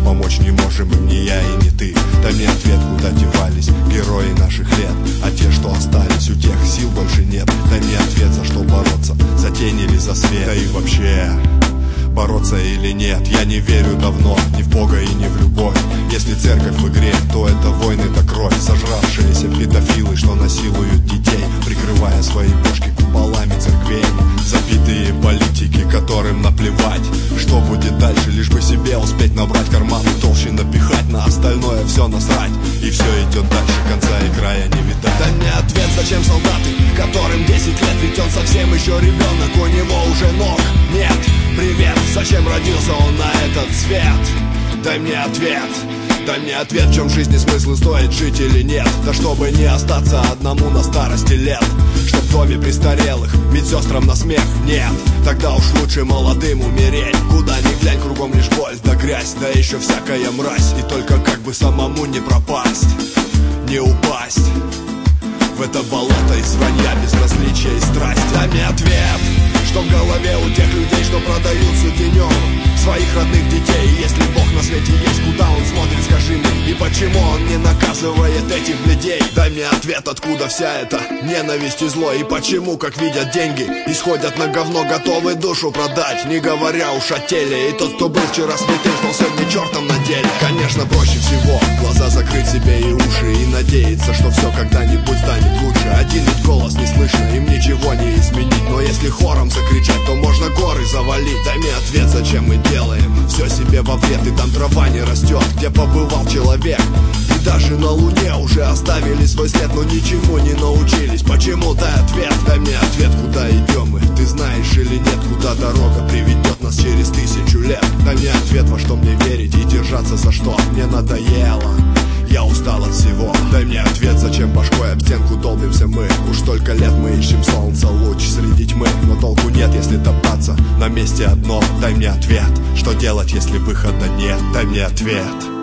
помочь не можем ни я и не ты. Дай мне ответ, куда девались герои наших лет, а те, что остались, у тех сил больше нет. Дай мне ответ, за что бороться, за тень или за свет. Да и вообще, бороться или нет, я не верю давно ни в Бога и ни в любовь. Если церковь в игре, то это войны да кровь. Сожравшиеся педофилы, что насилуют детей, прикрывая свои бошки куполами церквей. Забитые политики, которым наплевать, что будет дальше, лишь бы себе успеть набрать. Карманы толще напихать, на остальное все насрать. И все идет дальше, конца и края не видать. Дай мне ответ, зачем солдаты, которым 10 лет, ведь он совсем еще ребенок, у него уже ног нет. Привет, зачем родился он на этот свет? Дай мне ответ. Дай мне ответ, в чем жизни смысл, стоит жить или нет. Да чтобы не остаться одному на старости лет, чтоб в доме престарелых медсестрам на смех нет. Тогда уж лучше молодым умереть. Куда ни глянь, кругом лишь боль да грязь, да еще всякая мразь. И только как бы самому не пропасть, не упасть в это болото из вранья, безразличия и страсти. Дай мне ответ, что в голове у тех людей, что продаются днем своих родных детей. Если Бог на свете есть, куда он смотрит, скажи мне, и почему он не наказывает этих людей? Дай мне ответ, откуда вся эта ненависть и зло, и почему, как видят деньги, исходят на говно, готовы душу продать, не говоря уж о теле. И тот, кто был вчера святым, стал сегодня чертом на деле. Конечно, проще всего глаза закрыть себе и уши, и надеяться, что все когда-нибудь станет лучше. Один ведь голос не слышно, им ничего не изменить, но если хором закричать, то можно горы завалить. Дай мне ответ, зачем мы делаем все себе в ответ, и там трава не растет, где побывал человек. И даже на Луне уже оставили свой след, но ничему не научились. Почему? Дай ответ. Дай мне ответ, куда идем мы, ты знаешь или нет, куда дорога приведет нас через 1000 лет. Дай мне ответ, во что мне верить и держаться за что мне надоело. Я устал от всего. Дай мне ответ, зачем башкой об стенку долбимся мы. Уж столько лет мы ищем солнца луч среди тьмы, но толку нет, если топтаться на месте одно. Дай мне ответ, что делать, если выхода нет. Дай мне ответ.